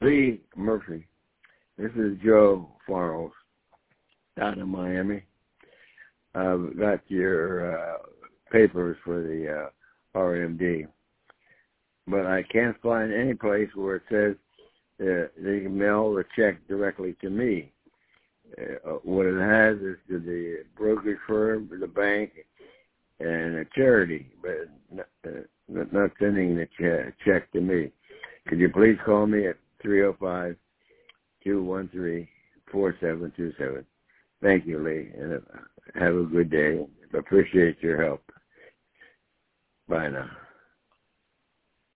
Lee Murphy. This is Joe Farrells down in Miami. I've got your papers for the RMD, but I can't find any place where it says they can mail the check directly to me. What it has is to the brokerage firm, the bank, and a charity, but not sending the check to me. Could you please call me at 305-213-4727? Thank you, Lee, and have a good day. Appreciate your help. Bye now.